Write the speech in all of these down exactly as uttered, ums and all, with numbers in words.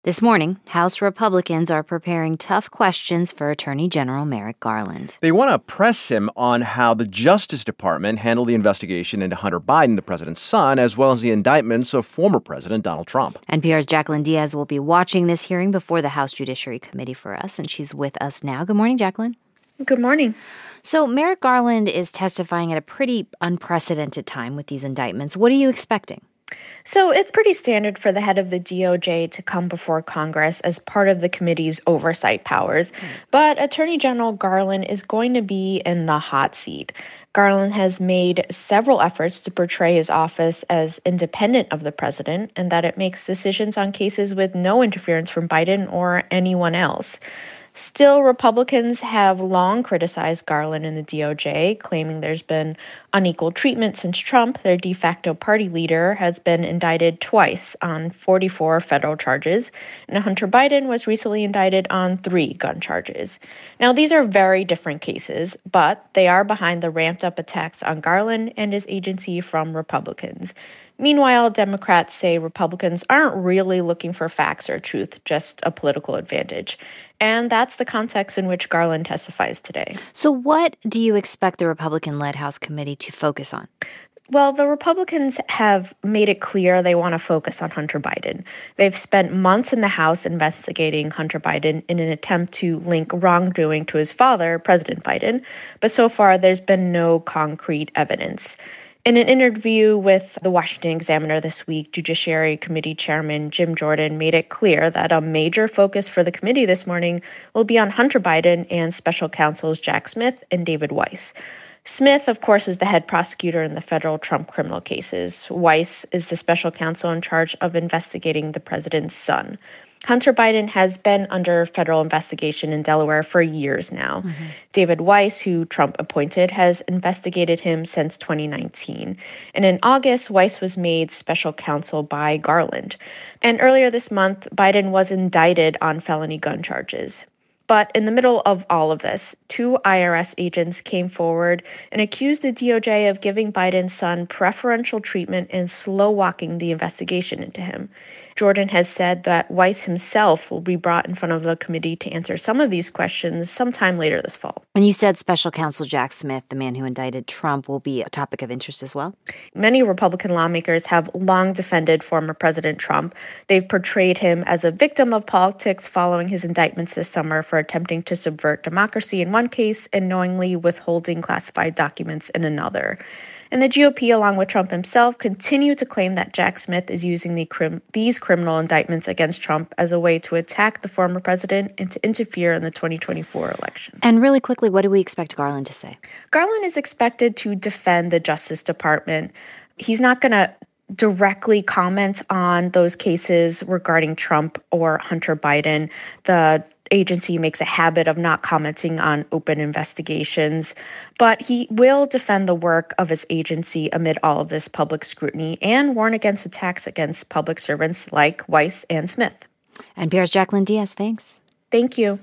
This morning, House Republicans are preparing tough questions for Attorney General Merrick Garland. They want to press him on how the Justice Department handled the investigation into Hunter Biden, the president's son, as well as the indictments of former President Donald Trump. N P R's Jacqueline Diaz will be watching this hearing before the House Judiciary Committee for us, and she's with us now. Good morning, Jacqueline. Good morning. So Merrick Garland is testifying at a pretty unprecedented time with these indictments. What are you expecting? So it's pretty standard for the head of the D O J to come before Congress as part of the committee's oversight powers. Mm. But Attorney General Garland is going to be in the hot seat. Garland has made several efforts to portray his office as independent of the president and that it makes decisions on cases with no interference from Biden or anyone else. Still, Republicans have long criticized Garland and the D O J, claiming there's been unequal treatment since Trump, their de facto party leader, has been indicted twice on forty-four federal charges, and Hunter Biden was recently indicted on three gun charges. Now, these are very different cases, but they are behind the ramped-up attacks on Garland and his agency from Republicans. Meanwhile, Democrats say Republicans aren't really looking for facts or truth, just a political advantage. And that's the context in which Garland testifies today. So what do you expect the Republican-led House committee to focus on? Well, the Republicans have made it clear they want to focus on Hunter Biden. They've spent months in the House investigating Hunter Biden in an attempt to link wrongdoing to his father, President Biden. But so far, there's been no concrete evidence. In an interview with the Washington Examiner this week, Judiciary Committee Chairman Jim Jordan made it clear that a major focus for the committee this morning will be on Hunter Biden and special counsels Jack Smith and David Weiss. Smith, of course, is the head prosecutor in the federal Trump criminal cases. Weiss is the special counsel in charge of investigating the president's son. Hunter Biden has been under federal investigation in Delaware for years now. Mm-hmm. David Weiss, who Trump appointed, has investigated him since twenty nineteen. And in August, Weiss was made special counsel by Garland. And earlier this month, Biden was indicted on felony gun charges. But in the middle of all of this, two I R S agents came forward and accused the D O J of giving Biden's son preferential treatment and slow-walking the investigation into him. Jordan has said that Weiss himself will be brought in front of the committee to answer some of these questions sometime later this fall. And you said special counsel Jack Smith, the man who indicted Trump, will be a topic of interest as well? Many Republican lawmakers have long defended former President Trump. They've portrayed him as a victim of politics following his indictments this summer for attempting to subvert democracy in one case and knowingly withholding classified documents in another. And the G O P, along with Trump himself, continue to claim that Jack Smith is using the crim- these criminal indictments against Trump as a way to attack the former president and to interfere in the twenty twenty-four election. And really quickly, what do we expect Garland to say? Garland is expected to defend the Justice Department. He's not going to directly comment on those cases regarding Trump or Hunter Biden. The agency makes a habit of not commenting on open investigations, but he will defend the work of his agency amid all of this public scrutiny and warn against attacks against public servants like Weiss and Smith. N P R's Jacqueline Diaz, thanks. Thank you.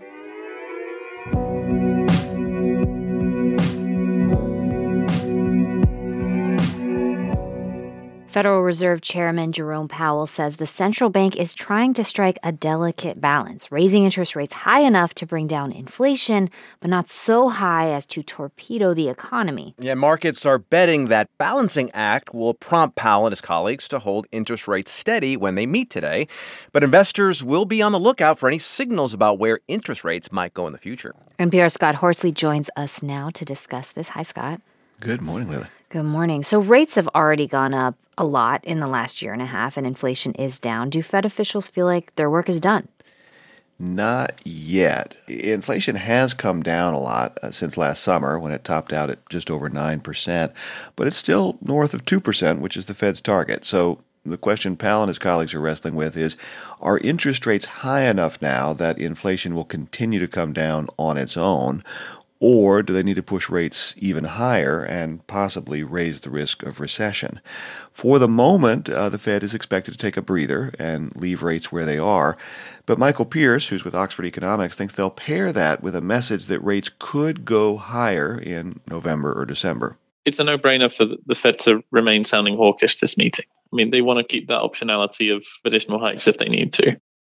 Federal Reserve Chairman Jerome Powell says the central bank is trying to strike a delicate balance, raising interest rates high enough to bring down inflation, but not so high as to torpedo the economy. Yeah, markets are betting that balancing act will prompt Powell and his colleagues to hold interest rates steady when they meet today. But investors will be on the lookout for any signals about where interest rates might go in the future. N P R's Scott Horsley joins us now to discuss this. Hi, Scott. Good morning, Lily. Good morning. So rates have already gone up a lot in the last year and a half, and inflation is down. Do Fed officials feel like their work is done? Not yet. Inflation has come down a lot uh, since last summer when it topped out at just over nine percent, but it's still north of two percent, which is the Fed's target. So the question Powell and his colleagues are wrestling with is, are interest rates high enough now that inflation will continue to come down on its own? Or do they need to push rates even higher and possibly raise the risk of recession? For the moment, uh, the Fed is expected to take a breather and leave rates where they are. But Michael Pierce, who's with Oxford Economics, thinks they'll pair that with a message that rates could go higher in November or December. It's a no-brainer for the Fed to remain sounding hawkish this meeting. I mean, they want to keep that optionality of additional hikes if they need to.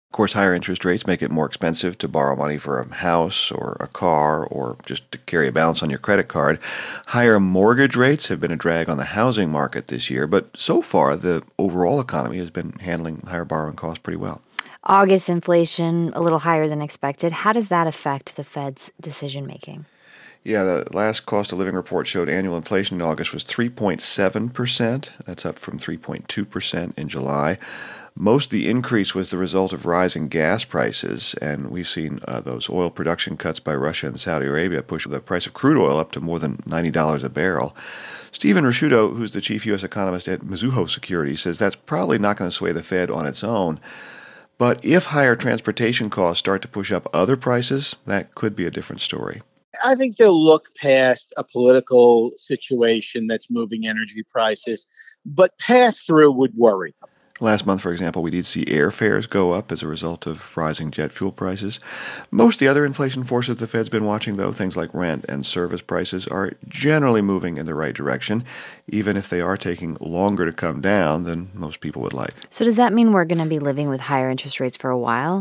Of course, higher interest rates make it more expensive to borrow money for a house or a car or just to carry a balance on your credit card. Higher mortgage rates have been a drag on the housing market this year, but so far the overall economy has been handling higher borrowing costs pretty well. August inflation a little higher than expected. How does that affect the Fed's decision making? Yeah, the last cost of living report showed annual inflation in August was three point seven percent. That's up from three point two percent in July. Most of the increase was the result of rising gas prices, and we've seen uh, those oil production cuts by Russia and Saudi Arabia push the price of crude oil up to more than ninety dollars a barrel. Stephen Rasciuto, who's the chief U S economist at Mizuho Securities, says that's probably not going to sway the Fed on its own. But if higher transportation costs start to push up other prices, that could be a different story. I think they'll look past a political situation that's moving energy prices, but pass-through would worry them. Last month, for example, we did see airfares go up as a result of rising jet fuel prices. Most of the other inflation forces the Fed's been watching, though, things like rent and service prices, are generally moving in the right direction, even if they are taking longer to come down than most people would like. So does that mean we're going to be living with higher interest rates for a while?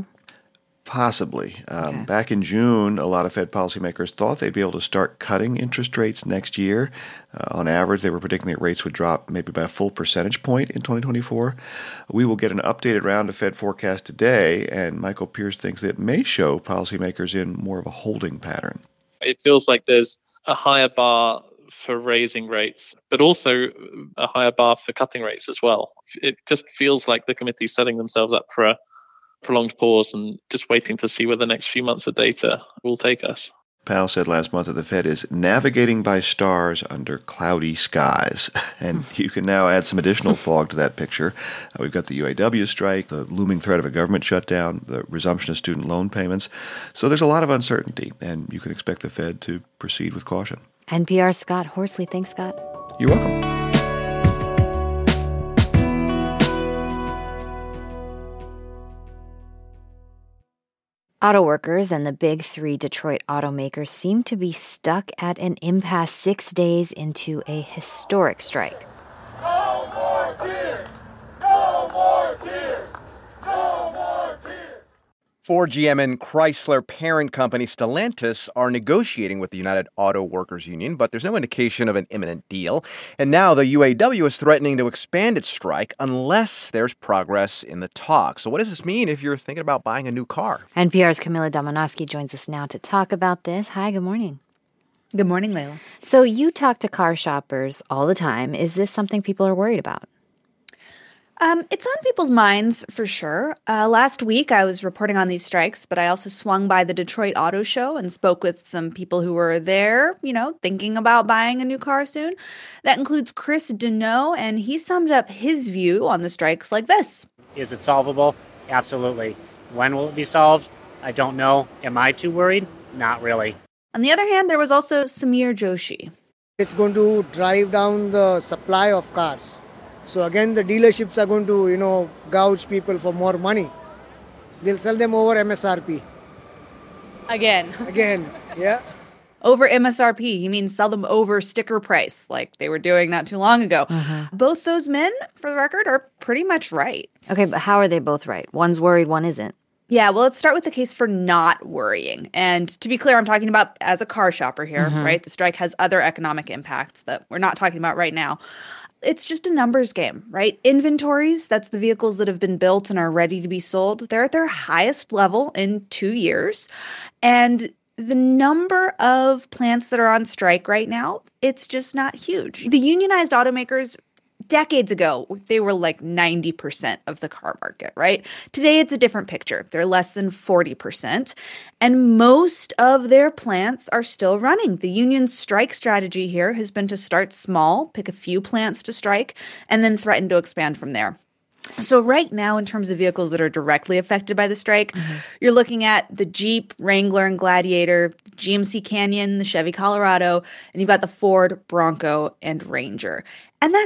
Possibly. Um, Okay. Back in June, a lot of Fed policymakers thought they'd be able to start cutting interest rates next year. Uh, on average, they were predicting that rates would drop maybe by a full percentage point in twenty twenty-four. We will get an updated round of Fed forecast today, and Michael Pierce thinks that may show policymakers in more of a holding pattern. It feels like there's a higher bar for raising rates, but also a higher bar for cutting rates as well. It just feels like the committee's setting themselves up for a prolonged pause and just waiting to see where the next few months of data will take us. Powell said last month that the Fed is navigating by stars under cloudy skies. And you can now add some additional fog to that picture. Uh, we've got the U A W strike, the looming threat of a government shutdown, the resumption of student loan payments. So there's a lot of uncertainty, and you can expect the Fed to proceed with caution. N P R's Scott Horsley. Thanks, Scott. You're welcome. Auto workers and the big three Detroit automakers seem to be stuck at an impasse six days into a historic strike. No more tears! No more tears! No more tears! Ford, G M, and Chrysler parent company Stellantis are negotiating with the United Auto Workers Union, but there's no indication of an imminent deal. And now the U A W is threatening to expand its strike unless there's progress in the talks. So what does this mean if you're thinking about buying a new car? N P R's Camila Domonoske joins us now to talk about this. Hi, good morning. Good morning, Layla. So you talk to car shoppers all the time. Is this something people are worried about? Um, it's on people's minds for sure. Uh, last week, I was reporting on these strikes, but I also swung by the Detroit Auto Show and spoke with some people who were there, you know, thinking about buying a new car soon. That includes Chris Deneau, and he summed up his view on the strikes like this. Is it solvable? Absolutely. When will it be solved? I don't know. Am I too worried? Not really. On the other hand, there was also Samir Joshi. It's going to drive down the supply of cars. So again, the dealerships are going to, you know, gouge people for more money. They'll sell them over M S R P. Again. Again, yeah. Over M S R P, he means sell them over sticker price, like they were doing not too long ago. Mm-hmm. Both those men, for the record, are pretty much right. Okay, but how are they both right? One's worried, one isn't. Yeah, well, let's start with the case for not worrying. And to be clear, I'm talking about as a car shopper here, Mm-hmm. right? The strike has other economic impacts that we're not talking about right now. It's just a numbers game, right? Inventories, that's the vehicles that have been built and are ready to be sold. They're at their highest level in two years. And the number of plants that are on strike right now, it's just not huge. The unionized automakers, decades ago, they were like ninety percent of the car market, right? Today, it's a different picture. They're less than forty percent. And most of their plants are still running. The union's strike strategy here has been to start small, pick a few plants to strike, and then threaten to expand from there. So right now, in terms of vehicles that are directly affected by the strike, mm-hmm. you're looking at the Jeep, Wrangler, and Gladiator, the G M C Canyon, the Chevy Colorado, and you've got the Ford, Bronco, and Ranger. And that's it,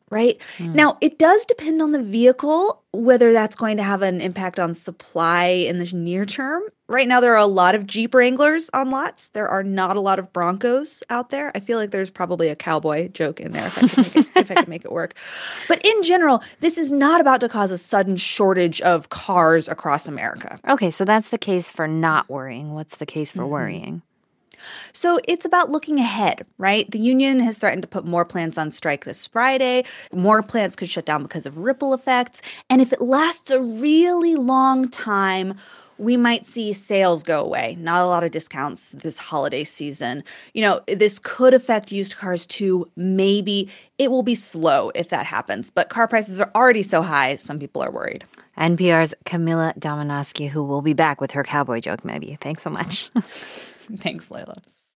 right? Mm. Now, it does depend on the vehicle, whether that's going to have an impact on supply in the near term. Right now, there are a lot of Jeep Wranglers on lots. There are not a lot of Broncos out there. I feel like there's probably a cowboy joke in there if I could make it, if I could make it work. But in general, this is not about to cause a sudden shortage of cars across America. Okay, so that's the case for not worrying. What's the case for mm-hmm. worrying? So it's about looking ahead, right? The union has threatened to put more plants on strike this Friday. More plants could shut down because of ripple effects. And if it lasts a really long time, we might see sales go away. Not a lot of discounts this holiday season. You know, this could affect used cars too. Maybe it will be slow if that happens. But car prices are already so high, some people are worried. N P R's Camila Domonoske, who will be back with her cowboy joke maybe. Thanks so much. Thanks, Layla.